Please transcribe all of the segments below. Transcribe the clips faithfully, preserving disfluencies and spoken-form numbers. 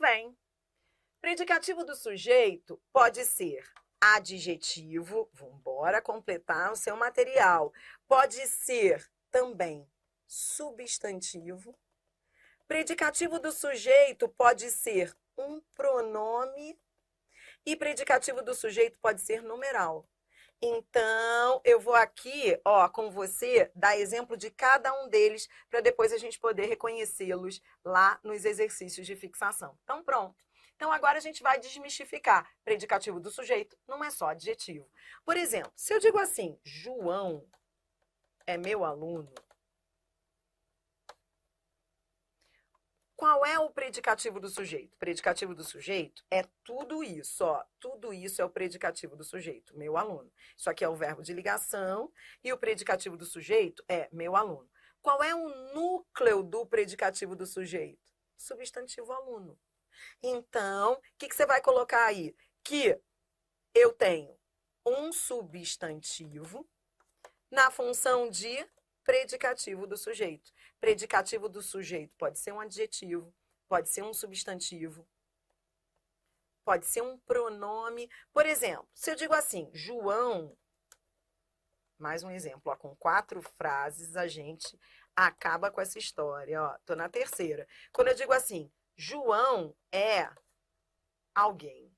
bem. Predicativo do sujeito pode ser adjetivo, vamos embora completar o seu material. Pode ser também substantivo. Predicativo do sujeito pode ser um pronome e predicativo do sujeito pode ser numeral. Então, eu vou aqui, ó, com você, dar exemplo de cada um deles para depois a gente poder reconhecê-los lá nos exercícios de fixação. Então, pronto. Então, agora a gente vai desmistificar. Predicativo do sujeito não é só adjetivo. Por exemplo, se eu digo assim, João é meu aluno, qual é o predicativo do sujeito? O predicativo do sujeito é tudo isso, ó. Tudo isso é o predicativo do sujeito, meu aluno. Isso aqui é o verbo de ligação e o predicativo do sujeito é meu aluno. Qual é o núcleo do predicativo do sujeito? Substantivo aluno. Então, o que, que você vai colocar aí? Que eu tenho um substantivo na função de predicativo do sujeito. Predicativo do sujeito pode ser um adjetivo, pode ser um substantivo, pode ser um pronome. Por exemplo, se eu digo assim, João, mais um exemplo, ó, com quatro frases a gente acaba com essa história. Ó, tô na terceira. Quando eu digo assim, João é alguém.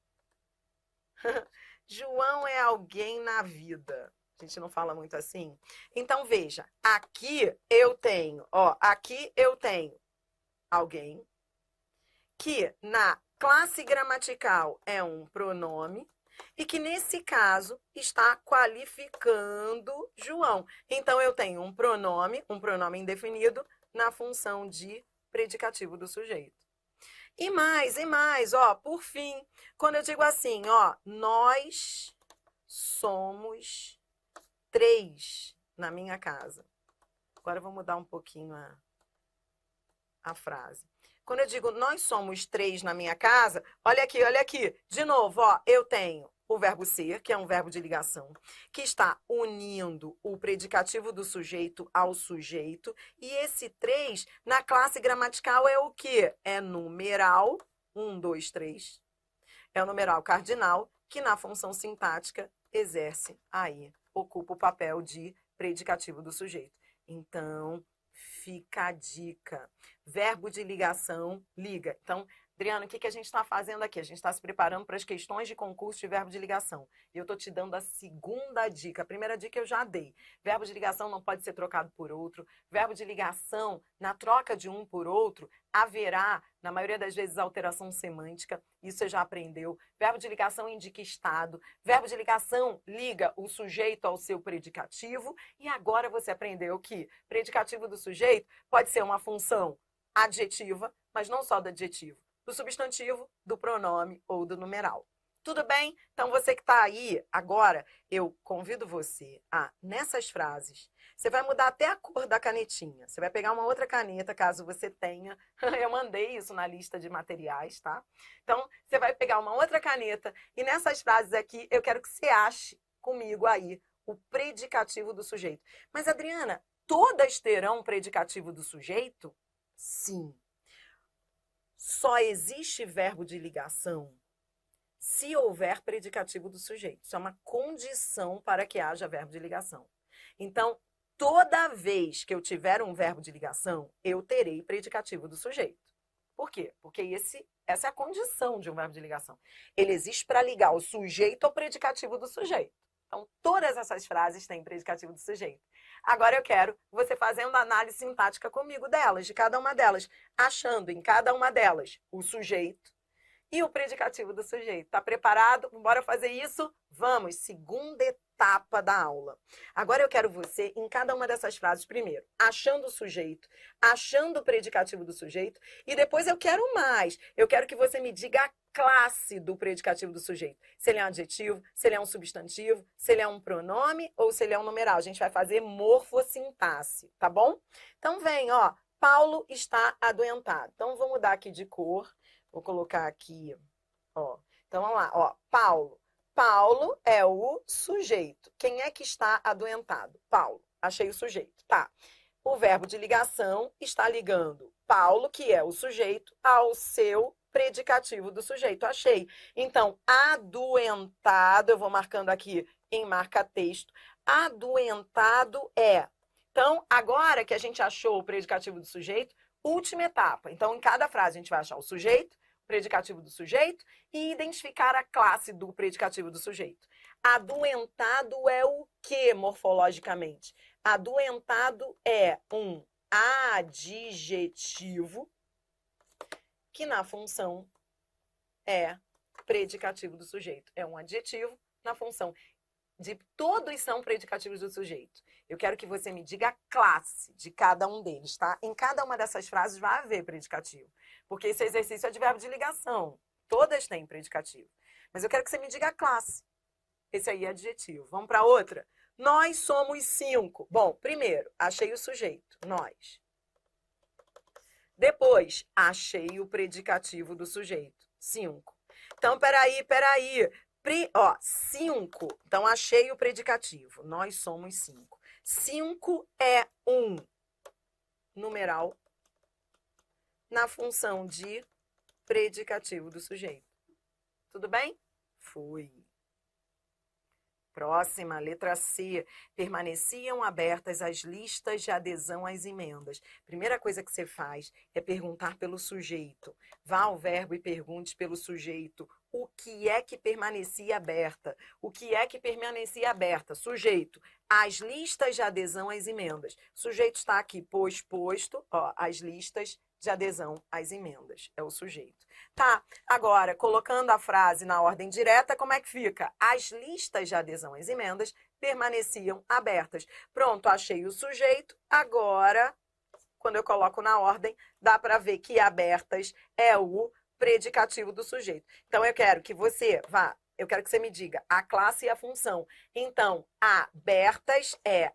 João é alguém na vida. A gente não fala muito assim. Então, veja, aqui eu tenho, ó, aqui eu tenho alguém que na classe gramatical é um pronome e que nesse caso está qualificando João. Então, eu tenho um pronome, um pronome indefinido na função de predicativo do sujeito. E mais, e mais, ó, por fim, quando eu digo assim, ó, nós somos três na minha casa. Agora eu vou mudar um pouquinho a, a frase. Quando eu digo nós somos três na minha casa, olha aqui, olha aqui. De novo, ó, eu tenho o verbo ser, que é um verbo de ligação, que está unindo o predicativo do sujeito ao sujeito. E esse três, na classe gramatical, é o quê? É numeral, um, dois, três. É o numeral cardinal, que na função sintática exerce aí, ocupa o papel de predicativo do sujeito. Então, fica a dica. Verbo de ligação, liga. Então, Adriana, o que, que a gente está fazendo aqui? A gente está se preparando para as questões de concurso de verbo de ligação. E eu estou te dando a segunda dica. A primeira dica eu já dei. Verbo de ligação não pode ser trocado por outro. Verbo de ligação, na troca de um por outro, haverá, na maioria das vezes, alteração semântica. Isso você já aprendeu. Verbo de ligação indica estado. Verbo de ligação liga o sujeito ao seu predicativo. E agora você aprendeu que predicativo do sujeito pode ser uma função adjetiva, mas não só do adjetivo. Do substantivo, do pronome ou do numeral. Tudo bem? Então, você que está aí agora, eu convido você a, nessas frases, você vai mudar até a cor da canetinha. Você vai pegar uma outra caneta, caso você tenha. Eu mandei isso na lista de materiais, tá? Então, você vai pegar uma outra caneta e nessas frases aqui, eu quero que você ache comigo aí o predicativo do sujeito. Mas, Adriana, todas terão predicativo do sujeito? Sim. Só existe verbo de ligação se houver predicativo do sujeito. Isso é uma condição para que haja verbo de ligação. Então, toda vez que eu tiver um verbo de ligação, eu terei predicativo do sujeito. Por quê? Porque esse, essa é a condição de um verbo de ligação. Ele existe para ligar o sujeito ao predicativo do sujeito. Então, todas essas frases têm predicativo do sujeito. Agora eu quero você fazendo análise sintática comigo delas, de cada uma delas, achando em cada uma delas o sujeito e o predicativo do sujeito. Tá preparado? Bora fazer isso? Vamos! Segunda etapa da aula. Agora eu quero você, em cada uma dessas frases, primeiro, achando o sujeito, achando o predicativo do sujeito, e depois eu quero mais. Eu quero que você me diga a classe do predicativo do sujeito. Se ele é um adjetivo, se ele é um substantivo, se ele é um pronome ou se ele é um numeral. A gente vai fazer morfossintaxe, tá bom? Então vem, ó, Paulo está adoentado. Então vou mudar aqui de cor, vou colocar aqui, ó. Então vamos lá, ó, Paulo. Paulo é o sujeito. Quem é que está adoentado? Paulo. Achei o sujeito, tá. O verbo de ligação está ligando Paulo, que é o sujeito, ao seu predicativo do sujeito. Achei. Então, adoentado, eu vou marcando aqui em marca-texto. Adoentado é. Então, agora que a gente achou o predicativo do sujeito, última etapa. Então, em cada frase, a gente vai achar o sujeito, o predicativo do sujeito e identificar a classe do predicativo do sujeito. Adoentado é o que morfologicamente? Adoentado é um adjetivo que na função é predicativo do sujeito. É um adjetivo na função de todos são predicativos do sujeito. Eu quero que você me diga a classe de cada um deles, tá? Em cada uma dessas frases vai haver predicativo, porque esse exercício é de verbo de ligação. Todas têm predicativo. Mas eu quero que você me diga a classe. Esse aí é adjetivo. Vamos para outra? Nós somos cinco. Bom, primeiro, achei o sujeito, nós. Depois, achei o predicativo do sujeito, cinco. Então, peraí, peraí. Pri, ó, cinco. Então, achei o predicativo. Nós somos cinco. cinco é um numeral na função de predicativo do sujeito. Tudo bem? Fui. Próxima, letra C. Permaneciam abertas as listas de adesão às emendas. Primeira coisa que você faz é perguntar pelo sujeito. Vá ao verbo e pergunte pelo sujeito. O que é que permanecia aberta? O que é que permanecia aberta? Sujeito. As listas de adesão às emendas. O sujeito está aqui, pois posto, ó, as listas de adesão às emendas. É o sujeito. Tá, agora, colocando a frase na ordem direta, como é que fica? As listas de adesão às emendas permaneciam abertas. Pronto, achei o sujeito. Agora, quando eu coloco na ordem, dá para ver que abertas é o predicativo do sujeito. Então, eu quero que você vá, eu quero que você me diga a classe e a função. Então, abertas é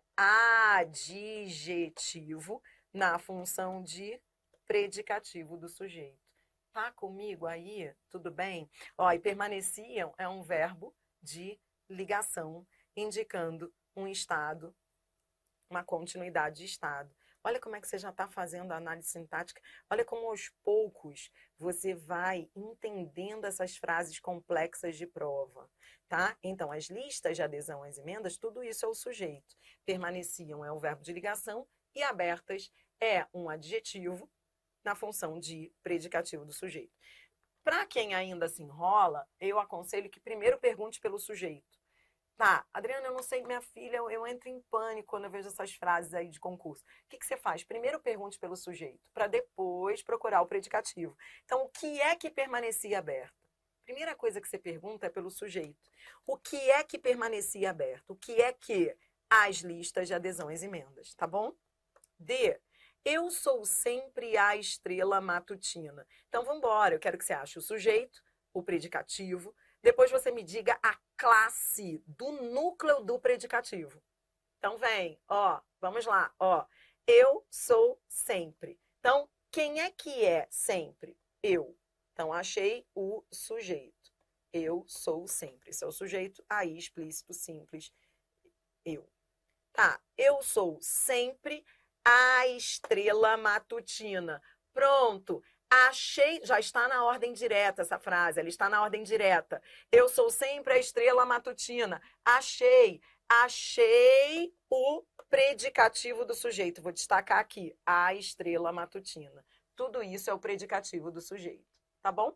adjetivo na função de predicativo do sujeito. Tá comigo aí? Tudo bem? Ó, e permaneciam é um verbo de ligação, indicando um estado, uma continuidade de estado. Olha como é que você já está fazendo a análise sintática. Olha como aos poucos você vai entendendo essas frases complexas de prova, tá? Então, as listas de adesão às emendas, tudo isso é o sujeito. Permaneciam é o verbo de ligação e abertas é um adjetivo na função de predicativo do sujeito. Para quem ainda se enrola, eu aconselho que primeiro pergunte pelo sujeito. Tá, Adriana, eu não sei, minha filha, eu, eu entro em pânico quando eu vejo essas frases aí de concurso. O que, que você faz? Primeiro pergunte pelo sujeito, para depois procurar o predicativo. Então, o que é que permanecia aberto? Primeira coisa que você pergunta é pelo sujeito. O que é que permanecia aberto? O que é que? As listas de adesão às emendas, tá bom? D. Eu sou sempre a estrela matutina. Então, vamos embora. Eu quero que você ache o sujeito, o predicativo. Depois você me diga a classe do núcleo do predicativo. Então, vem, ó, vamos lá, ó. Eu sou sempre. Então, quem é que é sempre? Eu. Então, achei o sujeito. Eu sou sempre. Esse é o sujeito, aí, explícito, simples, eu. Tá, eu sou sempre a estrela matutina. Pronto. Achei, já está na ordem direta essa frase, ela está na ordem direta. Eu sou sempre a estrela matutina. Achei, achei o predicativo do sujeito. Vou destacar aqui, a estrela matutina. Tudo isso é o predicativo do sujeito, tá bom?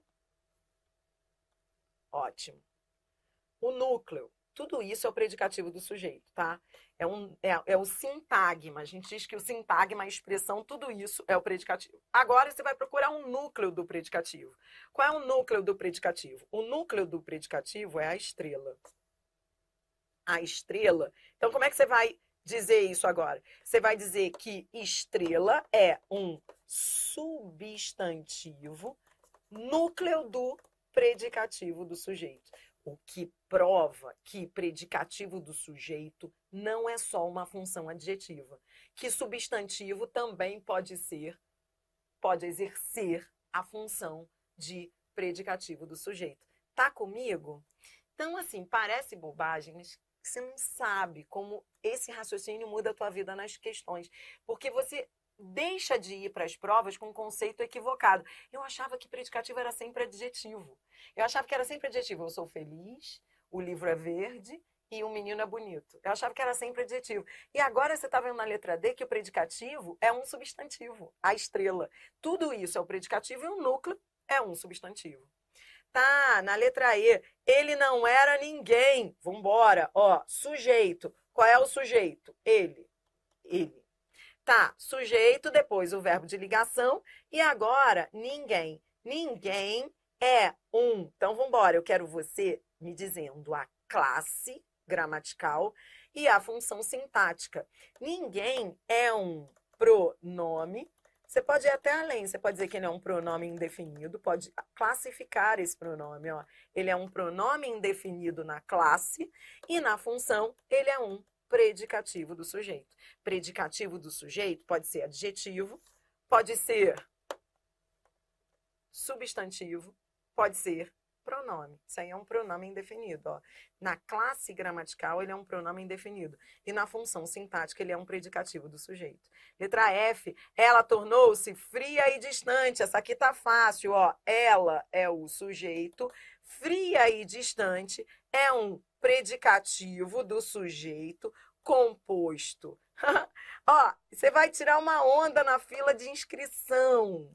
Ótimo. O núcleo. Tudo isso é o predicativo do sujeito, tá? É, um, é, é o sintagma. A gente diz que o sintagma, a expressão, tudo isso é o predicativo. Agora você vai procurar um núcleo do predicativo. Qual é o núcleo do predicativo? O núcleo do predicativo é a estrela. A estrela. Então, como é que você vai dizer isso agora? Você vai dizer que estrela é um substantivo núcleo do predicativo do sujeito. O que prova que predicativo do sujeito não é só uma função adjetiva. Que substantivo também pode ser, pode exercer a função de predicativo do sujeito. Tá comigo? Então, assim, parece bobagem, mas você não sabe como esse raciocínio muda a tua vida nas questões. Porque você deixa de ir para as provas com um conceito equivocado. Eu achava que predicativo era sempre adjetivo. Eu achava que era sempre adjetivo. Eu sou feliz, o livro é verde e o menino é bonito. Eu achava que era sempre adjetivo. E agora você está vendo na letra D que o predicativo é um substantivo, a estrela. Tudo isso é o predicativo e o núcleo é um substantivo. Tá, na letra E, ele não era ninguém. Vambora, ó, sujeito. Qual é o sujeito? Ele. Ele. Tá, sujeito, depois o verbo de ligação e agora ninguém. Ninguém é um. Então, vambora, eu quero você me dizendo a classe gramatical e a função sintática. Ninguém é um pronome. Você pode ir até além, você pode dizer que ele é um pronome indefinido, pode classificar esse pronome, ó. Ele é um pronome indefinido na classe e na função ele é um predicativo do sujeito. Predicativo do sujeito pode ser adjetivo, pode ser substantivo, pode ser pronome. Isso aí é um pronome indefinido, ó. Na classe gramatical, ele é um pronome indefinido. E na função sintática, ele é um predicativo do sujeito. Letra F, ela tornou-se fria e distante. Essa aqui tá fácil, ó. Ela é o sujeito, fria e distante é um predicativo do sujeito composto. Ó, você vai tirar uma onda na fila de inscrição.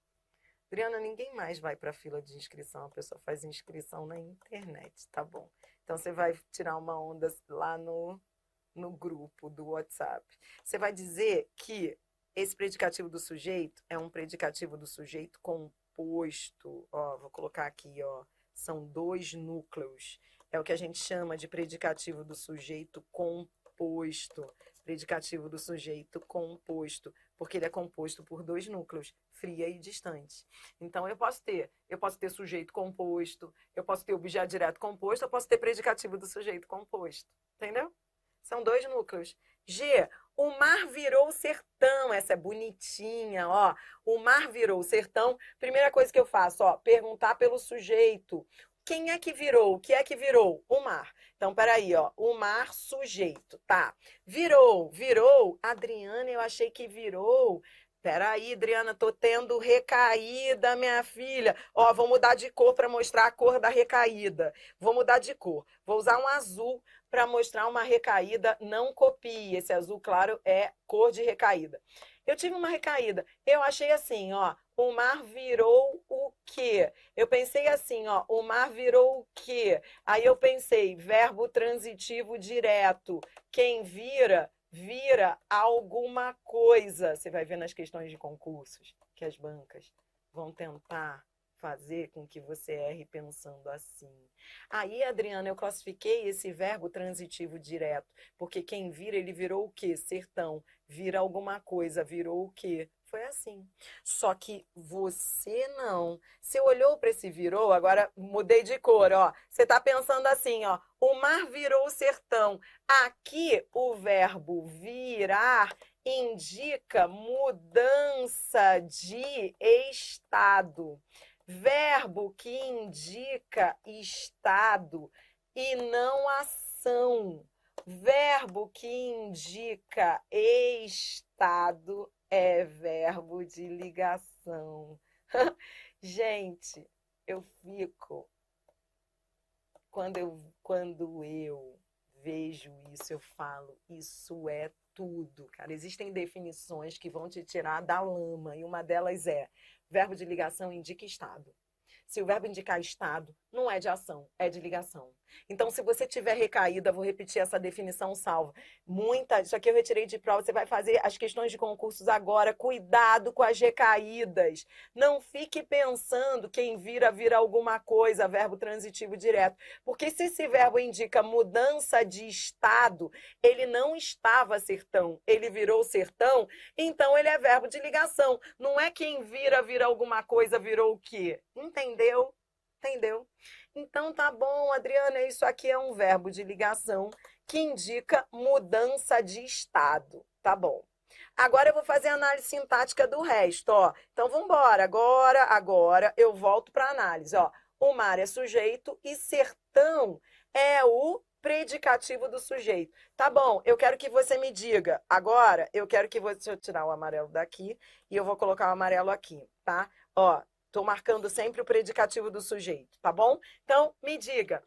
Adriana, ninguém mais vai para a fila de inscrição, a pessoa faz inscrição na internet, tá bom? Então, você vai tirar uma onda lá no, no grupo do WhatsApp. Você vai dizer que esse predicativo do sujeito é um predicativo do sujeito composto. Ó, vou colocar aqui, ó, são dois núcleos. É o que a gente chama de predicativo do sujeito composto. Predicativo do sujeito composto, porque ele é composto por dois núcleos, fria e distante. Então, eu posso ter, eu posso ter sujeito composto, eu posso ter objeto direto composto, eu posso ter predicativo do sujeito composto. Entendeu? São dois núcleos. G, o mar virou sertão. Essa é bonitinha, ó. O mar virou sertão. Primeira coisa que eu faço, ó, perguntar pelo sujeito. Quem é que virou? O que é que virou? O mar. Então, peraí, ó. O mar, sujeito, tá. Virou, virou. Adriana, eu achei que virou. Peraí, Adriana, tô tendo recaída, minha filha. Ó, vou mudar de cor para mostrar a cor da recaída. Vou mudar de cor. Vou usar um azul para mostrar uma recaída. Não copie. Esse azul claro é cor de recaída. Eu tive uma recaída. Eu achei assim, ó. O mar virou o quê? Eu pensei assim, ó, o mar virou o quê? Aí eu pensei, verbo transitivo direto. Quem vira, vira alguma coisa. Você vai ver nas questões de concursos que as bancas vão tentar fazer com que você erre pensando assim. Aí, Adriana, eu classifiquei esse verbo transitivo direto, porque quem vira, ele virou o quê? Sertão. Vira alguma coisa, virou o quê? Foi assim. Só que você não. Você olhou para esse virou, agora mudei de cor, ó. Você tá pensando assim, ó. O mar virou o sertão. Aqui o verbo virar indica mudança de estado. Verbo que indica estado e não ação. Verbo que indica estado é verbo de ligação. Gente, eu fico... Quando eu, quando eu vejo isso, eu falo, isso é tudo, cara. Existem definições que vão te tirar da lama, e uma delas é, verbo de ligação indica estado. Se o verbo indicar estado, não é de ação, é de ligação. Então, se você tiver recaída, vou repetir essa definição salva. Muita, isso aqui eu retirei de prova, você vai fazer as questões de concursos agora. Cuidado com as recaídas. Não fique pensando quem vira, vira alguma coisa, verbo transitivo direto. Porque se esse verbo indica mudança de estado, ele não estava sertão, ele virou sertão, então ele é verbo de ligação. Não é quem vira, vira alguma coisa, virou o quê? Entendeu? Entendeu? Então tá bom, Adriana, isso aqui é um verbo de ligação que indica mudança de estado. Tá bom. Agora eu vou fazer a análise sintática do resto, ó. Então vamos embora. Agora, agora eu volto para a análise, ó. O mar é sujeito e sertão é o predicativo do sujeito. Tá bom, eu quero que você me diga. Agora, eu quero que você... Deixa eu tirar o amarelo daqui e eu vou colocar o amarelo aqui, tá? Ó, tô marcando sempre o predicativo do sujeito, tá bom? Então, me diga.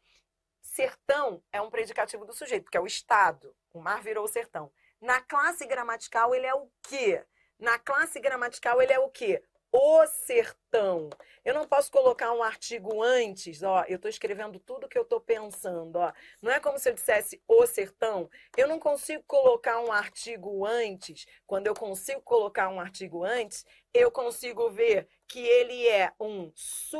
Sertão é um predicativo do sujeito, porque é o estado. O mar virou sertão. Na classe gramatical, ele é o quê? Na classe gramatical, ele é o quê? O sertão. Eu não posso colocar um artigo antes, ó. Eu estou escrevendo tudo que eu estou pensando, ó. Não é como se eu dissesse o sertão. Eu não consigo colocar um artigo antes. Quando eu consigo colocar um artigo antes, eu consigo ver que ele é um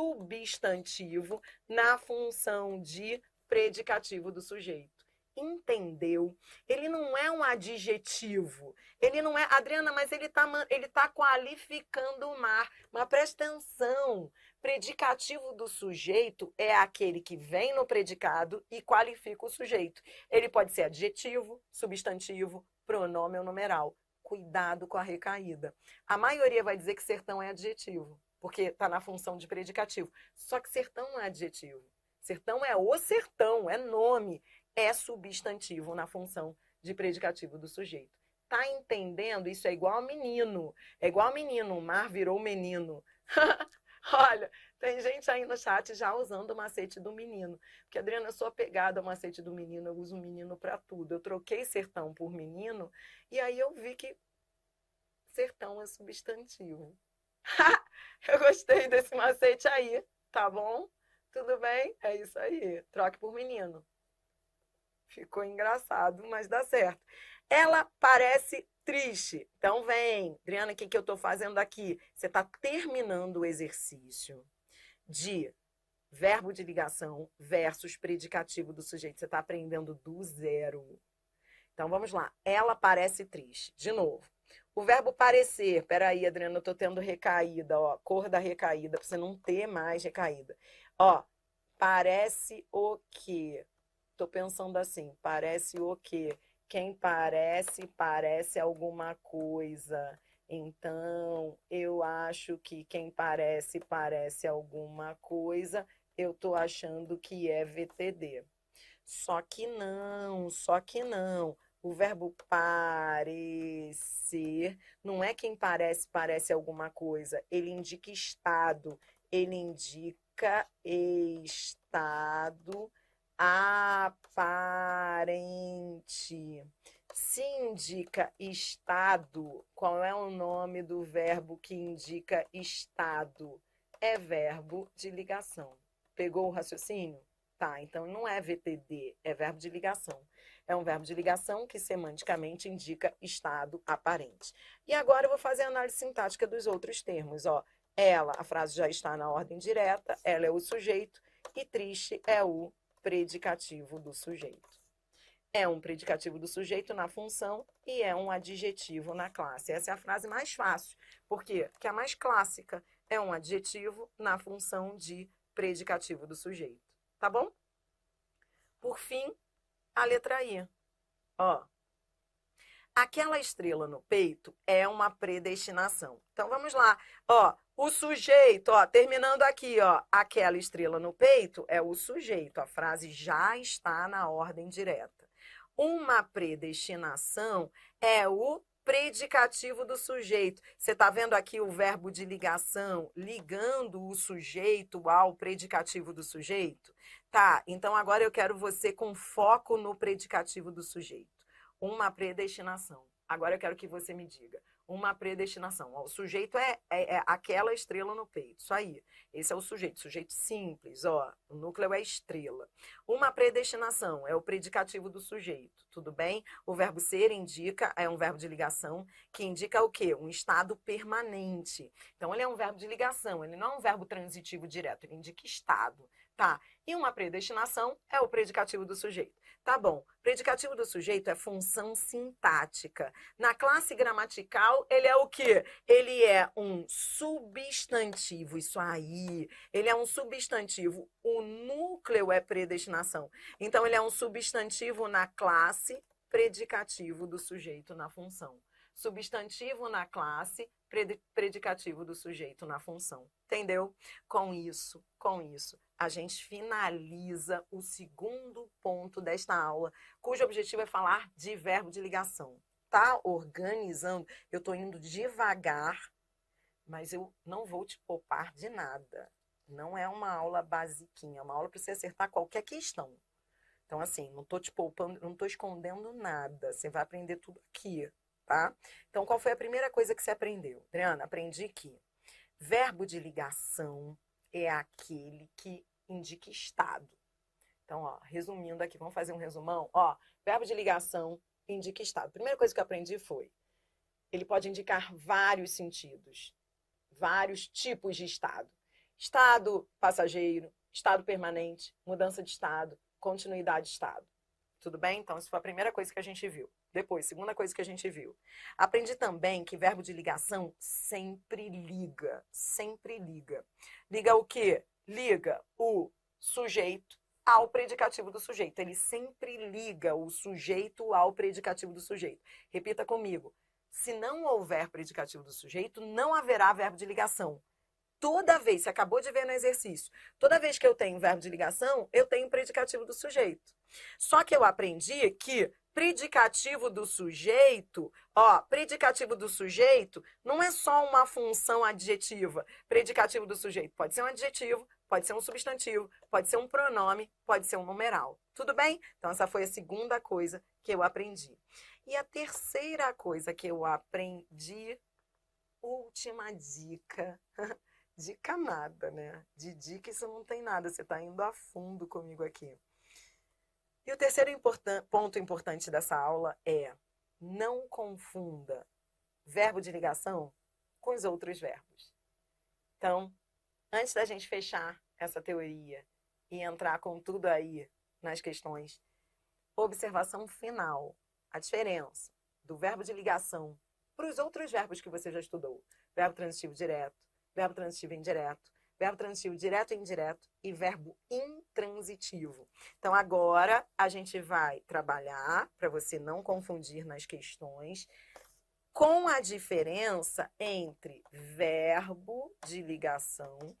substantivo na função de predicativo do sujeito. Entendeu? Ele não é um adjetivo. Ele não é... Adriana, mas ele está ele tá qualificando o mar. Mas presta atenção. Predicativo do sujeito é aquele que vem no predicado e qualifica o sujeito. Ele pode ser adjetivo, substantivo, pronome ou numeral. Cuidado com a recaída. A maioria vai dizer que sertão é adjetivo, porque está na função de predicativo. Só que sertão não é adjetivo. Sertão é o sertão, é nome. É substantivo na função de predicativo do sujeito. Tá entendendo? Isso é igual a menino. É igual a menino. O mar virou menino. Olha, tem gente aí no chat já usando o macete do menino. Porque, Adriana, eu sou apegada ao macete do menino. Eu uso menino para tudo. Eu troquei sertão por menino e aí eu vi que sertão é substantivo. Eu gostei desse macete aí. Tá bom? Tudo bem? É isso aí. Troque por menino. Ficou engraçado, mas dá certo. Ela parece triste. Então vem. Adriana, o que, que eu estou fazendo aqui? Você está terminando o exercício de verbo de ligação versus predicativo do sujeito. Você está aprendendo do zero. Então vamos lá. Ela parece triste. De novo. O verbo parecer. Peraí, Adriana, eu estou tendo recaída. Ó, cor da recaída, para você não ter mais recaída. Ó, parece o quê? Tô pensando assim, parece o quê? Quem parece, parece alguma coisa. Então, eu acho que quem parece, parece alguma coisa. Eu tô achando que é V T D. Só que não, só que não. O verbo parecer não é quem parece, parece alguma coisa. Ele indica estado. Ele indica estado aparente. Se indica estado, qual é o nome do verbo que indica estado? É verbo de ligação. Pegou o raciocínio? Tá, então não é V T D, é verbo de ligação. É um verbo de ligação que semanticamente indica estado aparente. E agora eu vou fazer a análise sintática dos outros termos. Ó, ela, a frase já está na ordem direta, ela é o sujeito e triste é o predicativo do sujeito. É um predicativo do sujeito na função e é um adjetivo na classe. Essa é a frase mais fácil. Por quê? Porque a mais clássica é um adjetivo na função de predicativo do sujeito. Tá bom? Por fim, a letra I. Ó. Aquela estrela no peito é uma predestinação. Então, vamos lá. Ó, o sujeito, ó, terminando aqui, ó, aquela estrela no peito é o sujeito. A frase já está na ordem direta. Uma predestinação é o predicativo do sujeito. Você está vendo aqui o verbo de ligação, ligando o sujeito ao predicativo do sujeito? Tá, então agora eu quero você com foco no predicativo do sujeito. Uma predestinação. Agora eu quero que você me diga. Uma predestinação. Ó, o sujeito é, é, é aquela estrela no peito. Isso aí. Esse é o sujeito. Sujeito simples. Ó, o núcleo é estrela. Uma predestinação é o predicativo do sujeito. Tudo bem? O verbo ser indica, é um verbo de ligação, que indica o quê? Um estado permanente. Então, ele é um verbo de ligação. Ele não é um verbo transitivo direto. Ele indica estado. Tá? E uma predestinação é o predicativo do sujeito. Tá bom. Predicativo do sujeito é função sintática. Na classe gramatical, ele é o quê? Ele é um substantivo. Isso aí. Ele é um substantivo. O núcleo é predestinação. Então, ele é um substantivo na classe, predicativo do sujeito na função. substantivo na classe, predicativo do sujeito na função. Entendeu? Com isso, com isso, a gente finaliza o segundo ponto desta aula, cujo objetivo é falar de verbo de ligação. Tá organizando, eu tô indo devagar, mas eu não vou te poupar de nada. Não é uma aula basiquinha, é uma aula para você acertar qualquer questão. Então, assim, não tô te poupando, não tô escondendo nada. Você vai aprender tudo aqui, tá? Então, qual foi a primeira coisa que você aprendeu? Adriana, aprendi que verbo de ligação é aquele que indica estado. Então, ó, resumindo aqui, vamos fazer um resumão? Ó, verbo de ligação indica estado. A primeira coisa que eu aprendi foi, ele pode indicar vários sentidos, vários tipos de estado. Estado passageiro, estado permanente, mudança de estado, continuidade de estado. Tudo bem? Então, isso foi a primeira coisa que a gente viu. Depois, segunda coisa que a gente viu. Aprendi também que verbo de ligação sempre liga. Sempre liga. Liga o quê? Liga o sujeito ao predicativo do sujeito. Ele sempre liga o sujeito ao predicativo do sujeito. Repita comigo. Se não houver predicativo do sujeito, não haverá verbo de ligação. Toda vez, você acabou de ver no exercício, toda vez que eu tenho verbo de ligação, eu tenho predicativo do sujeito. Só que eu aprendi que predicativo do sujeito, ó, predicativo do sujeito não é só uma função adjetiva. Predicativo do sujeito pode ser um adjetivo, pode ser um substantivo, pode ser um pronome, pode ser um numeral. Tudo bem? Então, essa foi a segunda coisa que eu aprendi. E a terceira coisa que eu aprendi, última dica... Dica nada, né? De dica isso não tem nada, você está indo a fundo comigo aqui. E o terceiro importan- ponto importante dessa aula é não confunda verbo de ligação com os outros verbos. Então, antes da gente fechar essa teoria e entrar com tudo aí nas questões, observação final, a diferença do verbo de ligação para os outros verbos que você já estudou. Verbo transitivo direto, verbo transitivo indireto, verbo transitivo direto e indireto e verbo intransitivo. Então, agora a gente vai trabalhar, para você não confundir nas questões, com a diferença entre verbo de ligação,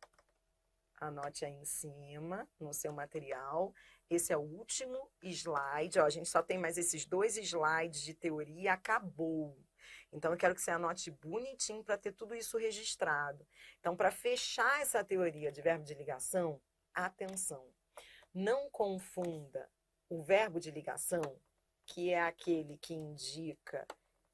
anote aí em cima, no seu material, esse é o último slide, ó, a gente só tem mais esses dois slides de teoria e acabou. Então, eu quero que você anote bonitinho para ter tudo isso registrado. Então, para fechar essa teoria de verbo de ligação, atenção. Não confunda o verbo de ligação, que é aquele que indica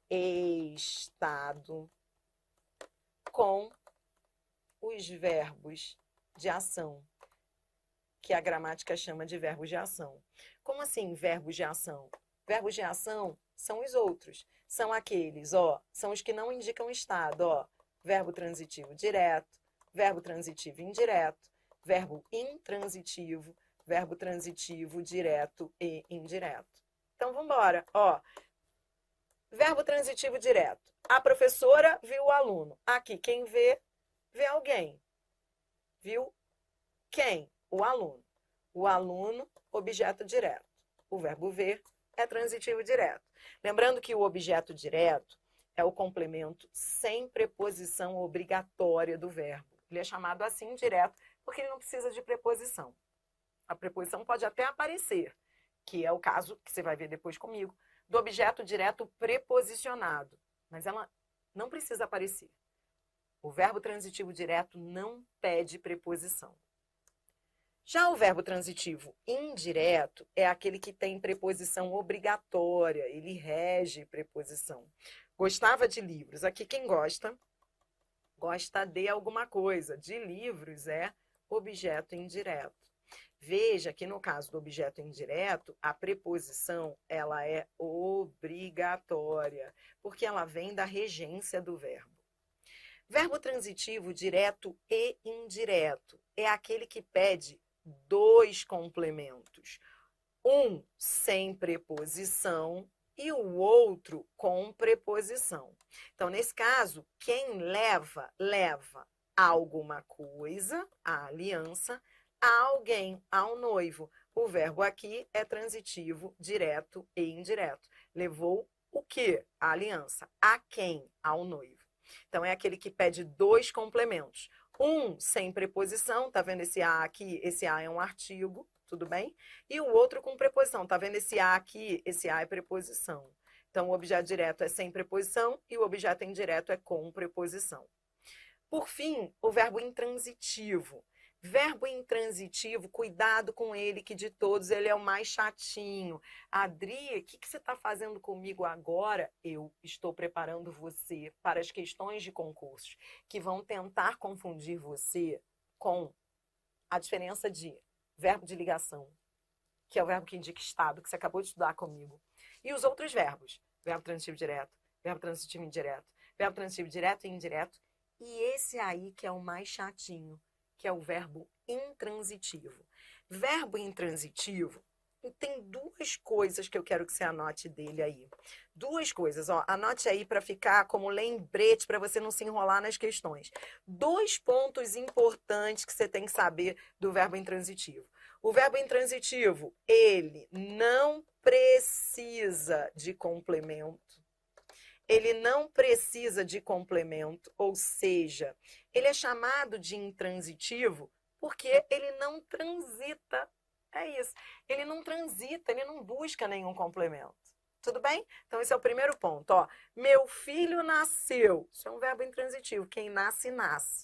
estado, com os verbos de ação, que a gramática chama de verbos de ação. Como assim verbos de ação? Verbos de ação são os outros. São aqueles, ó, são os que não indicam estado, ó. Verbo transitivo direto, verbo transitivo indireto, verbo intransitivo, verbo transitivo direto e indireto. Então, vamos embora, ó. Verbo transitivo direto. A professora viu o aluno. Aqui, quem vê, vê alguém. Viu? Quem? O aluno. O aluno, objeto direto. O verbo ver é transitivo direto. Lembrando que o objeto direto é o complemento sem preposição obrigatória do verbo. Ele é chamado assim direto porque ele não precisa de preposição. A preposição pode até aparecer, que é o caso que você vai ver depois comigo, do objeto direto preposicionado, mas ela não precisa aparecer. O verbo transitivo direto não pede preposição. Já o verbo transitivo indireto é aquele que tem preposição obrigatória, ele rege preposição. Gostava de livros. Aqui quem gosta, gosta de alguma coisa. De livros é objeto indireto. Veja que no caso do objeto indireto, a preposição ela é obrigatória, porque ela vem da regência do verbo. Verbo transitivo direto e indireto é aquele que pede dois complementos, um sem preposição e o outro com preposição. Então, nesse caso, quem leva, leva a alguma coisa, a aliança, a alguém, ao noivo. O verbo aqui é transitivo, direto e indireto. Levou O que? A aliança. A quem? Ao noivo. Então, é aquele que pede dois complementos. Um sem preposição, tá vendo esse A aqui? Esse A é um artigo, tudo bem? E o outro com preposição, tá vendo esse A aqui? Esse A é preposição. Então, o objeto direto é sem preposição e o objeto indireto é com preposição. Por fim, o verbo intransitivo. Verbo intransitivo, cuidado com ele, que de todos ele é o mais chatinho. Adri, o que, que você está fazendo comigo agora? Eu estou preparando você para as questões de concursos que vão tentar confundir você com a diferença de verbo de ligação, que é o verbo que indica estado, que você acabou de estudar comigo, e os outros verbos, verbo transitivo direto, verbo transitivo indireto, verbo transitivo direto e indireto, e esse aí que é o mais chatinho, que é o verbo intransitivo. Verbo intransitivo, tem duas coisas que eu quero que você anote dele aí. Duas coisas, ó, anote aí para ficar como lembrete, para você não se enrolar nas questões. Dois pontos importantes que você tem que saber do verbo intransitivo. O verbo intransitivo, ele não precisa de complemento. Ele não precisa de complemento, ou seja, ele é chamado de intransitivo porque ele não transita. É isso. Ele não transita, ele não busca nenhum complemento. Tudo bem? Então, esse é o primeiro ponto. Ó, meu filho nasceu. Isso é um verbo intransitivo. Quem nasce, nasce.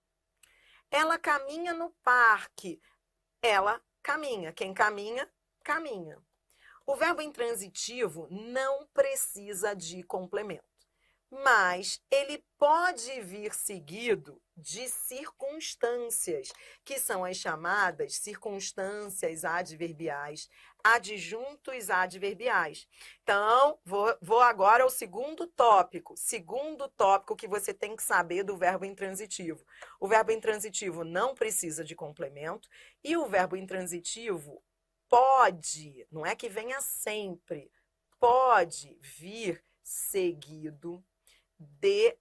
Ela caminha no parque. Ela caminha. Quem caminha, caminha. O verbo intransitivo não precisa de complemento, mas ele pode vir seguido de circunstâncias, que são as chamadas circunstâncias adverbiais, adjuntos adverbiais. Então, vou, vou agora ao segundo tópico. Segundo tópico que você tem que saber do verbo intransitivo. O verbo intransitivo não precisa de complemento e o verbo intransitivo pode, não é que venha sempre, pode vir seguido de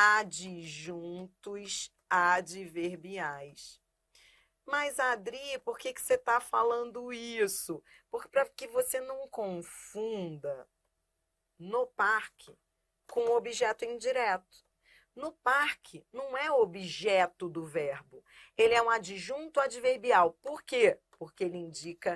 adjuntos adverbiais. Mas, Adri, por que, que você está falando isso? Porque para que você não confunda no parque com objeto indireto. No parque, não é objeto do verbo. Ele é um adjunto adverbial. Por quê? Porque ele indica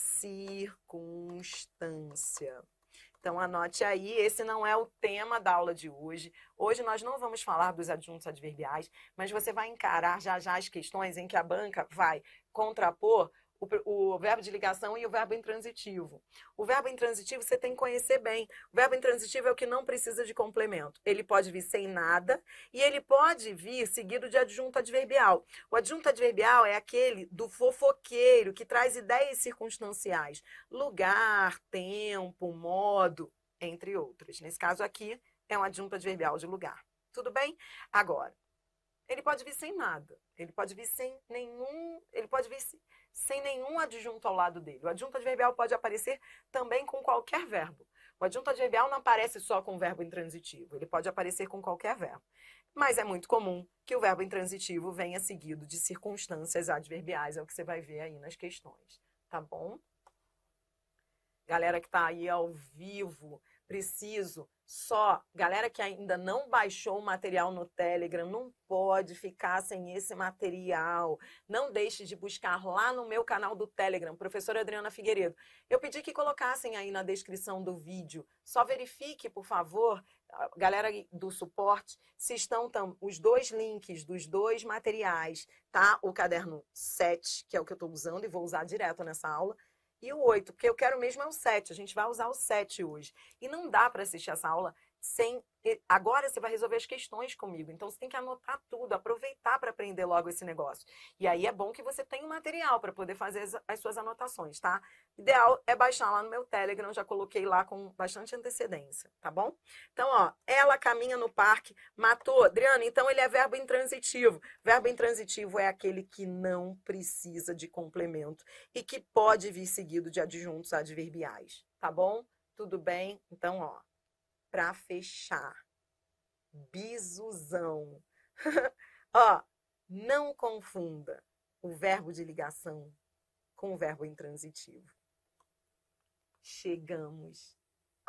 circunstância. Então, anote aí, esse não é o tema da aula de hoje. Hoje nós não vamos falar dos adjuntos adverbiais, mas você vai encarar já já as questões em que a banca vai contrapor o, o verbo de ligação e o verbo intransitivo. O verbo intransitivo você tem que conhecer bem. O verbo intransitivo é o que não precisa de complemento. Ele pode vir sem nada e ele pode vir seguido de adjunto adverbial. O adjunto adverbial é aquele do fofoqueiro, que traz ideias circunstanciais. Lugar, tempo, modo, entre outras. Nesse caso aqui, é um adjunto adverbial de lugar. Tudo bem? Agora, ele pode vir sem nada. Ele pode vir sem nenhum... Ele pode vir sem nenhum adjunto ao lado dele. O adjunto adverbial pode aparecer também com qualquer verbo. O adjunto adverbial não aparece só com o verbo intransitivo. Ele pode aparecer com qualquer verbo. Mas é muito comum que o verbo intransitivo venha seguido de circunstâncias adverbiais. É o que você vai ver aí nas questões. Tá bom? Galera que tá aí ao vivo, preciso só, galera que ainda não baixou o material no Telegram, não pode ficar sem esse material. Não deixe de buscar lá no meu canal do Telegram, professora Adriana Figueiredo. Eu pedi que colocassem aí na descrição do vídeo. Só verifique, por favor, galera do suporte, se estão tam, os dois links dos dois materiais, tá? O caderno sete, que é o que eu estou usando e vou usar direto nessa aula, e o oito, porque eu quero mesmo é o sete. A gente vai usar o sete hoje. E não dá para assistir essa aula sem... Agora você vai resolver as questões comigo. Então, você tem que anotar tudo, aproveitar para aprender logo esse negócio. E aí é bom que você tenha um material para poder fazer as suas anotações, tá? Ideal é baixar lá no meu Telegram. Já coloquei lá com bastante antecedência, tá bom? Então, ó, ela caminha no parque, matou. Adriana, então ele é verbo intransitivo. Verbo intransitivo é aquele que não precisa de complemento e que pode vir seguido de adjuntos adverbiais, tá bom? Tudo bem? Então, ó, para fechar, bisuzão. Ó, não confunda o verbo de ligação com o verbo intransitivo. Chegamos ao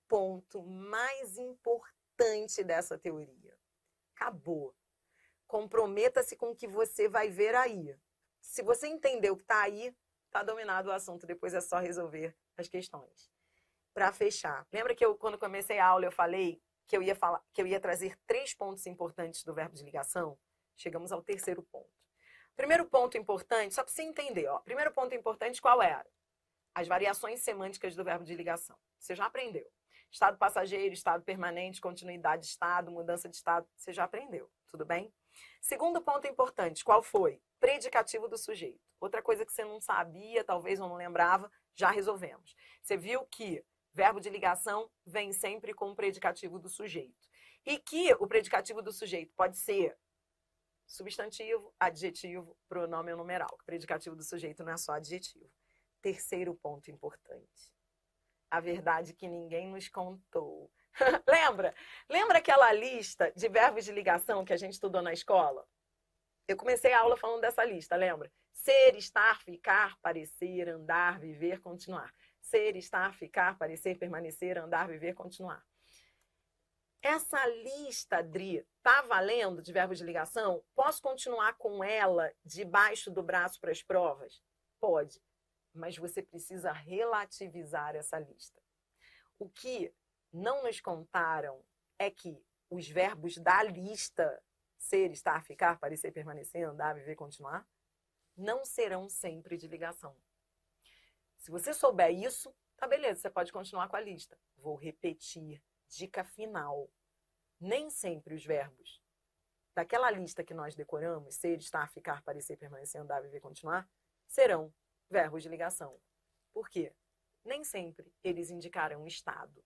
ponto mais importante dessa teoria. Acabou. Comprometa-se com o que você vai ver aí. Se você entender o que está aí, está dominado o assunto. Depois é só resolver as questões. Para fechar, lembra que eu, quando comecei a aula, eu falei que eu ia falar, que eu ia trazer três pontos importantes do verbo de ligação? Chegamos ao terceiro ponto. Primeiro ponto importante, só para você entender, ó. Primeiro ponto importante, qual era? As variações semânticas do verbo de ligação. Você já aprendeu. Estado passageiro, estado permanente, continuidade de estado, mudança de estado. Você já aprendeu, tudo bem? Segundo ponto importante, qual foi? Predicativo do sujeito. Outra coisa que você não sabia, talvez ou não lembrava, já resolvemos. Você viu que verbo de ligação vem sempre com o predicativo do sujeito. E que o predicativo do sujeito pode ser substantivo, adjetivo, pronome ou numeral. O predicativo do sujeito não é só adjetivo. Terceiro ponto importante. A verdade que ninguém nos contou. Lembra? Lembra aquela lista de verbos de ligação que a gente estudou na escola? Eu comecei a aula falando dessa lista, lembra? Ser, estar, ficar, parecer, andar, viver, continuar. Ser, estar, ficar, parecer, permanecer, andar, viver, continuar. Essa lista, Dri, tá valendo de verbos de ligação? Posso continuar com ela debaixo do braço para as provas? Pode, mas você precisa relativizar essa lista. O que não nos contaram é que os verbos da lista, ser, estar, ficar, parecer, permanecer, andar, viver, continuar, não serão sempre de ligação. Se você souber isso, tá beleza, você pode continuar com a lista. Vou repetir. Dica final. Nem sempre os verbos daquela lista que nós decoramos, ser, estar, ficar, parecer, permanecer, andar, viver, continuar, serão verbos de ligação. Por quê? Nem sempre eles indicarão estado.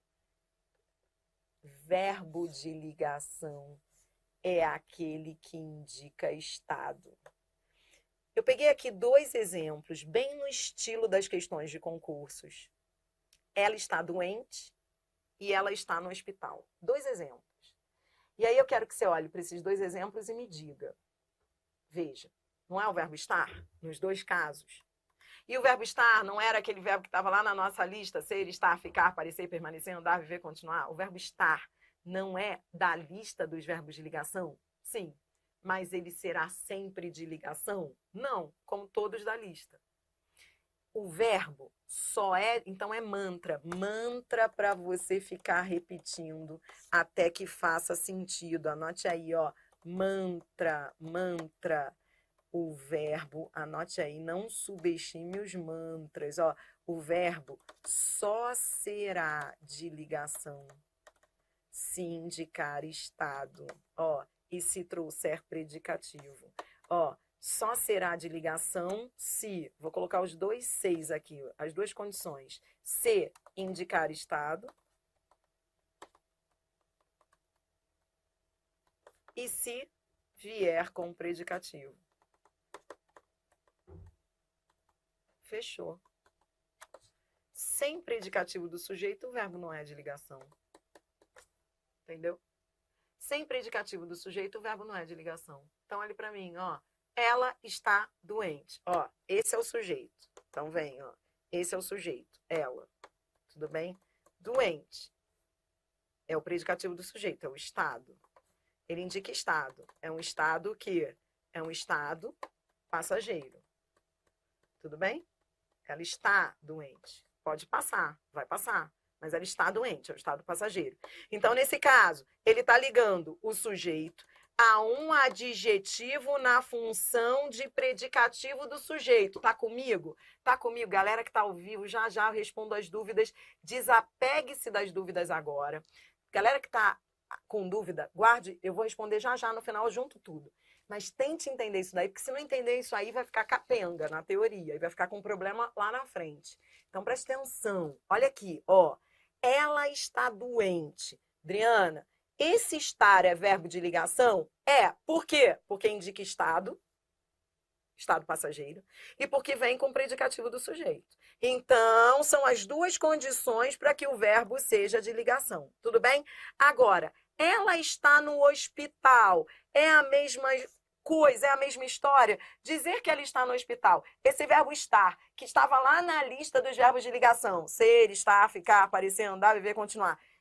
Verbo de ligação é aquele que indica estado. Eu peguei aqui dois exemplos, bem no estilo das questões de concursos. Ela está doente e ela está no hospital. Dois exemplos. E aí eu quero que você olhe para esses dois exemplos e me diga. Veja, não é o verbo estar nos dois casos? E o verbo estar não era aquele verbo que estava lá na nossa lista, ser, estar, ficar, parecer, permanecer, andar, viver, continuar? O verbo estar não é da lista dos verbos de ligação? Sim. Mas ele será sempre de ligação? Não, como todos da lista. O verbo só é, então é mantra. Mantra para você ficar repetindo até que faça sentido. Anote aí, ó. Mantra, mantra. O verbo, anote aí, não subestime os mantras, ó. O verbo só será de ligação se indicar estado, ó. E se trouxer predicativo. Ó, só será de ligação se, vou colocar os dois seis aqui, as duas condições. Se indicar estado e se vier com predicativo. Fechou. Sem predicativo do sujeito, o verbo não é de ligação. Entendeu? Sem predicativo do sujeito, o verbo não é de ligação. Então, olhe para mim, ó. Ela está doente. Ó, esse é o sujeito. Então, vem, ó. Esse é o sujeito. Ela. Tudo bem? Doente. É o predicativo do sujeito, é o estado. Ele indica estado. É um estado que é um estado passageiro. Tudo bem? Ela está doente. Pode passar, vai passar. Mas ela está doente, é o estado passageiro. Então, nesse caso, ele está ligando o sujeito a um adjetivo na função de predicativo do sujeito. Tá comigo? Tá comigo? Galera que tá ao vivo, já já eu respondo as dúvidas. Desapegue-se das dúvidas agora. Galera que tá com dúvida, guarde, eu vou responder já já no final, junto tudo. Mas tente entender isso daí, porque se não entender isso aí, vai ficar capenga na teoria e vai ficar com problema lá na frente. Então, preste atenção. Olha aqui, ó. Ela está doente. Adriana, esse estar é verbo de ligação? É. Por quê? Porque indica estado, estado passageiro, e porque vem com predicativo do sujeito. Então, são as duas condições para que o verbo seja de ligação. Tudo bem? Agora, ela está no hospital. É a mesma coisa, é a mesma história. Dizer que ela está no hospital. Esse verbo estar, que estava lá na lista dos verbos de ligação. Ser, estar, ficar, aparecer, andar, viver, continuar.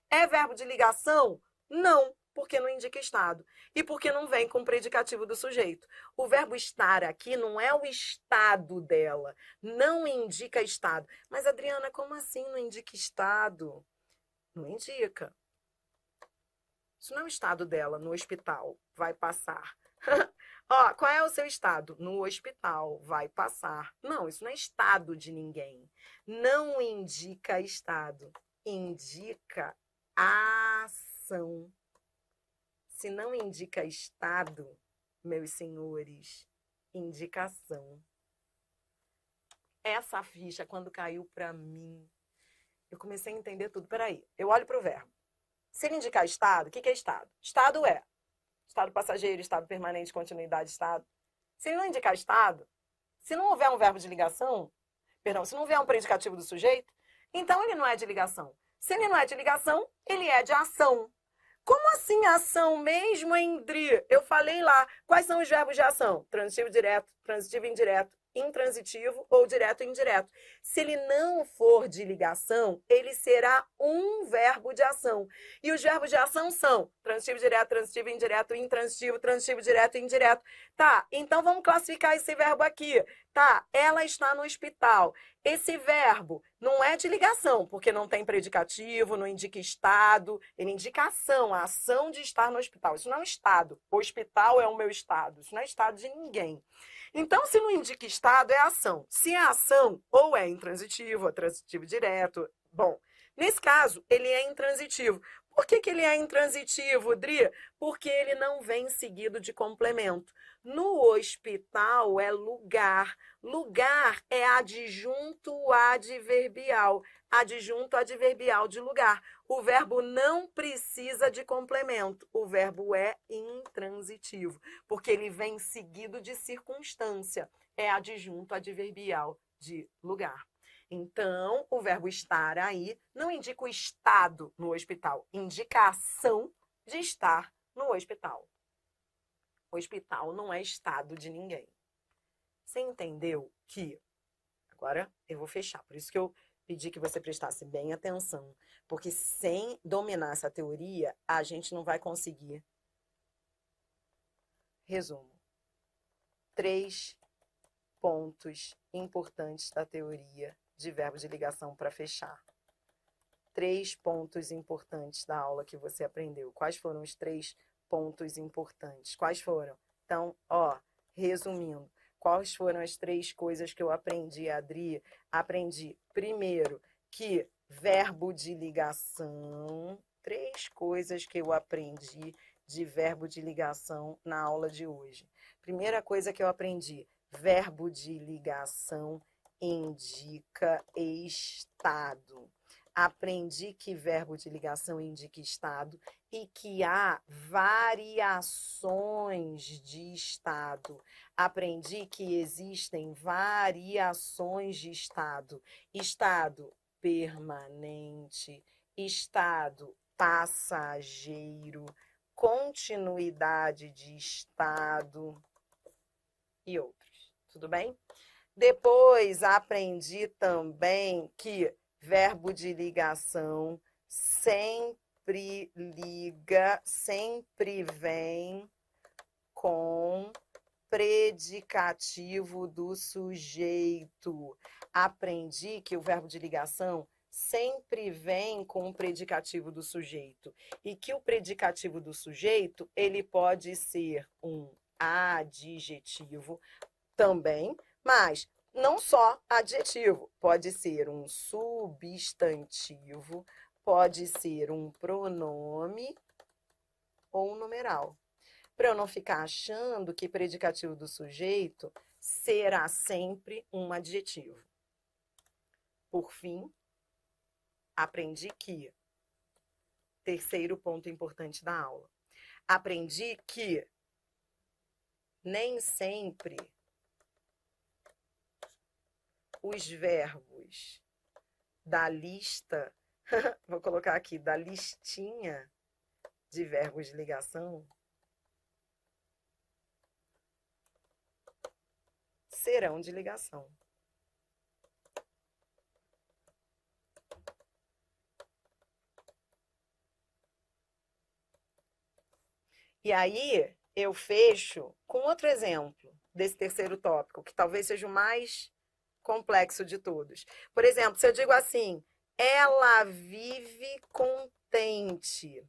É verbo de ligação? Não, porque não indica estado. E porque não vem com o predicativo do sujeito. O verbo estar aqui não é o estado dela. Não indica estado. Mas, Adriana, como assim não indica estado? Não indica. Isso não é o estado dela no hospital. Vai passar. Ó, qual é o seu estado? No hospital, vai passar. Não, isso não é estado de ninguém. Não indica estado. Indica ação. Se não indica estado, meus senhores, indicação. Essa ficha, quando caiu para mim, eu comecei a entender tudo. Peraí, eu olho para o verbo. Se ele indicar estado, o que é estado? Estado é estado passageiro, estado permanente, continuidade, estado. Se ele não indicar estado, se não houver um verbo de ligação, perdão, se não houver um predicativo do sujeito, então ele não é de ligação. Se ele não é de ligação, ele é de ação. Como assim ação mesmo, Endri? Eu falei lá, quais são os verbos de ação? Transitivo direto, transitivo indireto, intransitivo ou direto e indireto. Se ele não for de ligação, ele será um verbo de ação. E os verbos de ação são transitivo direto, transitivo indireto, intransitivo, transitivo direto e indireto. Tá, então vamos classificar esse verbo aqui. Tá, ela está no hospital. Esse verbo não é de ligação, porque não tem predicativo, não indica estado, ele indica ação, a ação de estar no hospital. Isso não é um estado. O hospital é o meu estado. Isso não é estado de ninguém. Então, se não indica estado, é ação. Se é ação, ou é intransitivo, ou transitivo direto. Bom, nesse caso, ele é intransitivo. Por que que ele é intransitivo, Dri? Porque ele não vem seguido de complemento. No hospital é lugar. Lugar é adjunto adverbial. Adjunto adverbial de lugar. O verbo não precisa de complemento. O verbo é intransitivo, porque ele vem seguido de circunstância. É adjunto adverbial de lugar. Então, o verbo estar aí não indica o estado no hospital, indica a ação de estar no hospital. O hospital não é estado de ninguém. Você entendeu que... Agora eu vou fechar, por isso que eu pedi que você prestasse bem atenção, porque sem dominar essa teoria, a gente não vai conseguir. Resumo. Três pontos importantes da teoria de verbo de ligação para fechar. Três pontos importantes da aula que você aprendeu. Quais foram os três pontos importantes? Quais foram? Então, ó, resumindo, quais foram as três coisas que eu aprendi, Adri? Aprendi, primeiro, que verbo de ligação, três coisas que eu aprendi de verbo de ligação na aula de hoje. Primeira coisa que eu aprendi, verbo de ligação indica estado. Aprendi que verbo de ligação indica estado e que há variações de estado. Aprendi que existem variações de estado. Estado permanente, estado passageiro, continuidade de estado e outros. Tudo bem? Depois aprendi também que verbo de ligação sempre liga, sempre vem com predicativo do sujeito. Aprendi que o verbo de ligação sempre vem com o predicativo do sujeito e que o predicativo do sujeito, ele pode ser um adjetivo também, mas não só adjetivo, pode ser um substantivo, pode ser um pronome ou um numeral. Para eu não ficar achando que predicativo do sujeito será sempre um adjetivo. Por fim, aprendi que, terceiro ponto importante da aula, aprendi que nem sempre os verbos da lista, vou colocar aqui, da listinha de verbos de ligação, serão de ligação. E aí eu fecho com outro exemplo desse terceiro tópico, que talvez seja o mais complexo de todos. Por exemplo, se eu digo assim, ela vive contente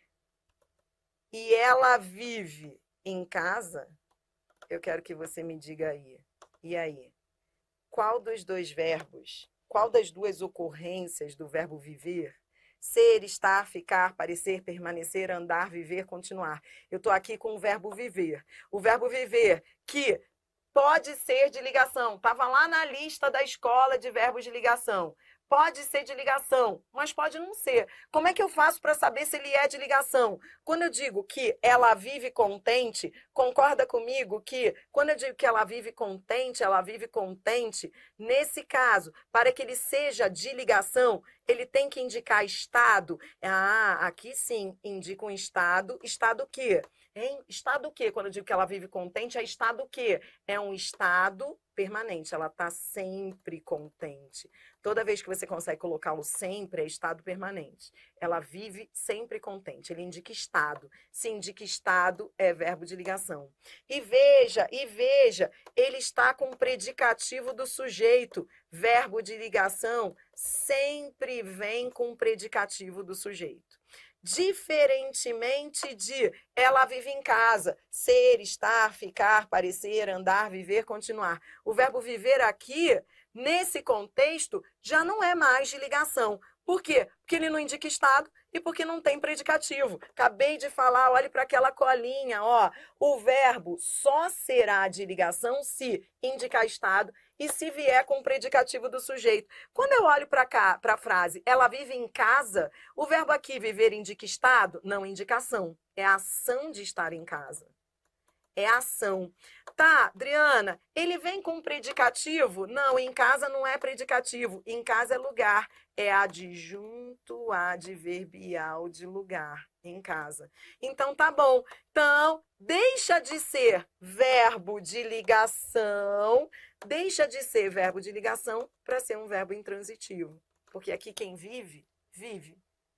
e ela vive em casa, eu quero que você me diga aí. E aí? Qual dos dois verbos, qual das duas ocorrências do verbo viver, ser, estar, ficar, parecer, permanecer, andar, viver, continuar? Eu estou aqui com o verbo viver. O verbo viver que pode ser de ligação. Estava lá na lista da escola de verbos de ligação. Pode ser de ligação, mas pode não ser. Como é que eu faço para saber se ele é de ligação? Quando eu digo que ela vive contente, concorda comigo que quando eu digo que ela vive contente, ela vive contente, nesse caso, para que ele seja de ligação, ele tem que indicar estado. Ah, aqui sim, indica um estado. Estado o quê? Hein? Estado o quê? Quando eu digo que ela vive contente, é estado o quê? É um estado permanente, ela está sempre contente. Toda vez que você consegue colocá-lo sempre, é estado permanente. Ela vive sempre contente. Ele indica estado. Se indica estado, é verbo de ligação. E veja, e veja, ele está com o predicativo do sujeito. Verbo de ligação sempre vem com o predicativo do sujeito. Diferentemente de ela vive em casa, ser, estar, ficar, parecer, andar, viver, continuar. O verbo viver aqui, nesse contexto, já não é mais de ligação. Por quê? Porque ele não indica estado e porque não tem predicativo. Acabei de falar, olhe para aquela colinha, ó. O verbo só será de ligação se indicar estado e se vier com o predicativo do sujeito. Quando eu olho para cá, para a frase, ela vive em casa, o verbo aqui, viver, indica estado? Não, indicação. É a ação de estar em casa. É ação. Tá, Adriana, ele vem com predicativo? Não, em casa não é predicativo. Em casa é lugar. É adjunto adverbial de lugar. Em casa. Então, tá bom. Então, deixa de ser verbo de ligação, deixa de ser verbo de ligação para ser um verbo intransitivo. Porque aqui quem vive, vive.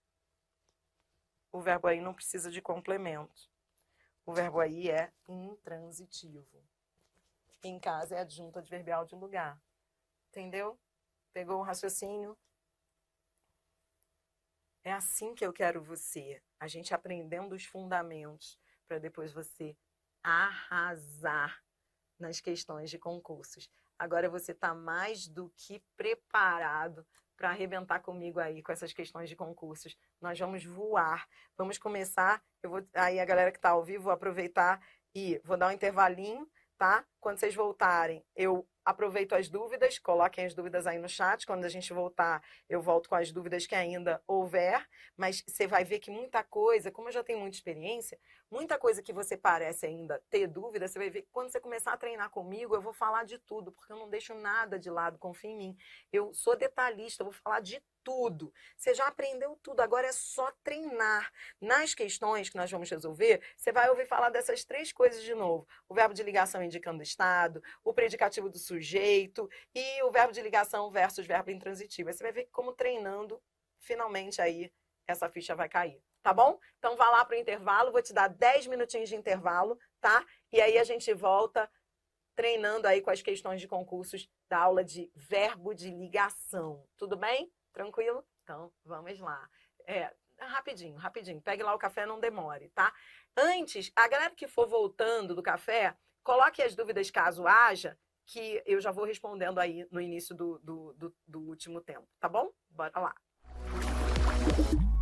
O verbo aí não precisa de complemento. O verbo aí é intransitivo. Em casa é adjunto adverbial de lugar. Entendeu? Pegou o raciocínio? É assim que eu quero você. A gente aprendendo os fundamentos para depois você arrasar nas questões de concursos. Agora você está mais do que preparado para arrebentar comigo aí com essas questões de concursos. Nós vamos voar. Vamos começar. Eu vou, aí a galera que está ao vivo, vou aproveitar e vou dar um intervalinho, tá? Quando vocês voltarem, eu aproveito as dúvidas, coloquem as dúvidas aí no chat. Quando a gente voltar, eu volto com as dúvidas que ainda houver. Mas você vai ver que muita coisa, como eu já tenho muita experiência, muita coisa que você parece ainda ter dúvida, você vai ver que quando você começar a treinar comigo, eu vou falar de tudo, porque eu não deixo nada de lado, confia em mim. Eu sou detalhista, eu vou falar de tudo. Você já aprendeu tudo, agora é só treinar. Nas questões que nós vamos resolver, você vai ouvir falar dessas três coisas de novo. O verbo de ligação indicando estado, o predicativo do sujeito e o verbo de ligação versus verbo intransitivo. Aí você vai ver como treinando, finalmente aí, essa ficha vai cair. Tá bom? Então vá lá para o intervalo, vou te dar dez minutinhos de intervalo, tá? E aí a gente volta treinando aí com as questões de concursos da aula de verbo de ligação. Tudo bem? Tranquilo? Então, vamos lá. É, rapidinho, rapidinho. Pegue lá o café, não demore, tá? Antes, a galera que for voltando do café, coloque as dúvidas caso haja, que eu já vou respondendo aí no início do, do, do, do último tempo, tá bom? Bora lá.